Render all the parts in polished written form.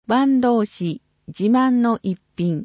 坂東市自慢の一品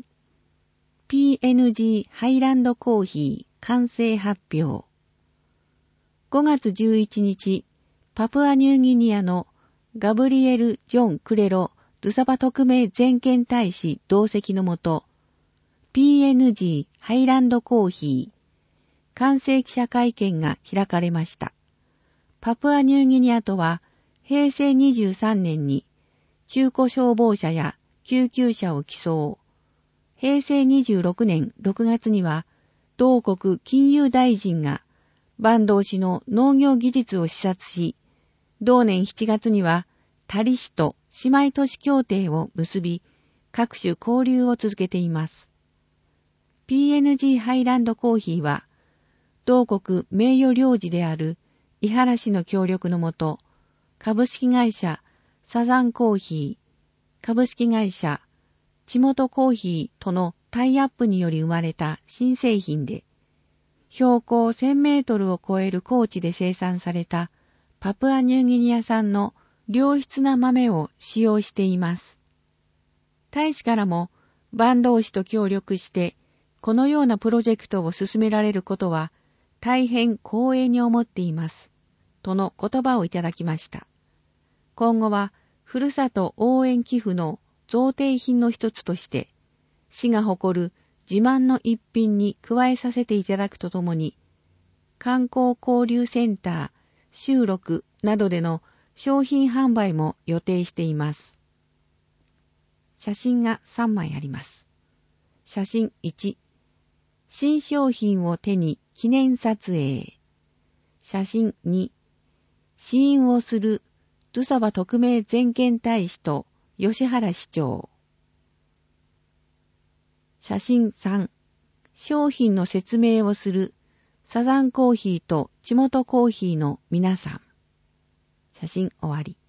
PNG ハイランドコーヒー完成発表。5月11日、パプアニューギニアのガブリエル・ジョン・クレロ・ドゥサバ特命全権大使同席のもと、PNG ハイランドコーヒー完成記者会見が開かれました。パプアニューギニアとは、平成23年に中古消防車や救急車を寄贈。平成26年6月には、同国金融大臣が坂東市の農業技術を視察し、同年7月には、タリ市と姉妹都市協定を結び、各種交流を続けています。PNG ハイランドコーヒーは、同国名誉領事である伊原氏の協力のもと、株式会社サザンコーヒー、株式会社地元コーヒーとのタイアップにより生まれた新製品で、標高1000メートルを超える高地で生産されたパプアニューギニア産の良質な豆を使用しています。大使からも坂東市と協力してこのようなプロジェクトを進められることは大変光栄に思っています。との言葉をいただきました。今後はふるさと応援寄付の贈呈品の一つとして、市が誇る自慢の一品に加えさせていただくとともに、観光交流センター、収録などでの商品販売も予定しています。写真が3枚あります。写真1、新商品を手に記念撮影。写真2、試飲をするドゥサバ特命全権大使と吉原市長。写真3、商品の説明をするサザンコーヒーと地元コーヒーの皆さん。写真終わり。